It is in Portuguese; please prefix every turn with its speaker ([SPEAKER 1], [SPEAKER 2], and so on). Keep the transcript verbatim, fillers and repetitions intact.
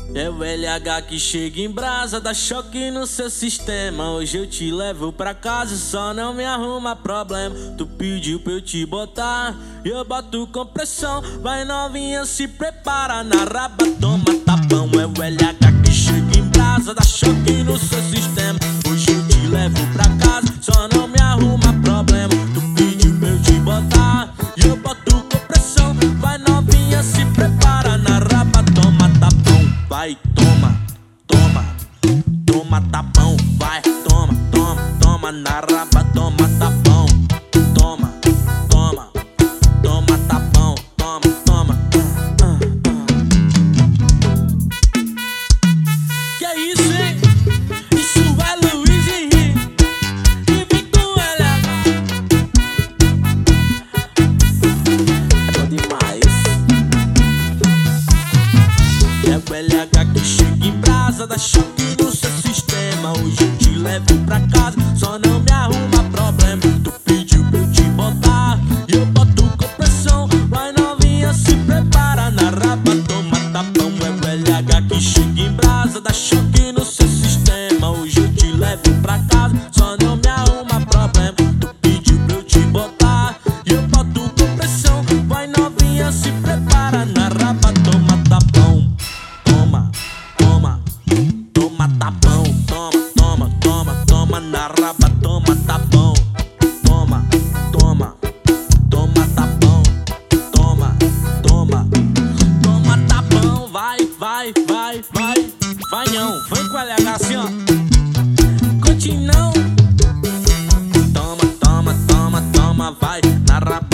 [SPEAKER 1] É o L H que chega em brasa, dá choque no seu sistema. Hoje eu te levo pra casa, só não me arruma problema. Tu pediu pra eu te botar, e eu boto com pressão. Vai novinha, se prepara, na raba toma tapão. É o L H que chega em brasa, dá choque no seu sistema. Hoje eu te levo pra casa, só não me arruma problema. Tu pediu pra eu te botar, e eu boto com pressão. Vai novinha, se prepara, na raba toma tapão. Vai, toma, toma, toma tapão. Vai, toma, toma, toma, na raba toma tapão. Toma, toma, toma tapão. Toma, toma. uh, uh, uh. Que é isso, hein? Isso é Luiz Henrique e Victor L H. É bom demais. É o L H que chega em brasa, dá choque no seu sistema. Hoje eu te levo pra casa, só não me arruma problema. Tu pediu pra eu te botar, e eu boto com pressão. Vai novinha, se prepara, na raba toma tapão. É o L H que chega em brasa, dá choque no seu sistema. Hoje eu te levo pra casa, só não me arruma problema. Tu pediu pra eu te botar, e eu boto com pressão. Vai novinha, se prepara, na raba toma tapão. Toma, toma, toma tapão. Toma, toma, toma, toma, na raba toma tapão. Toma, toma, toma tapão. Toma, toma, toma tapão. Vai, vai, vai, vai. Vai não, vem com o L H assim, ó. Curte não. Toma, toma, toma, toma, vai na raba.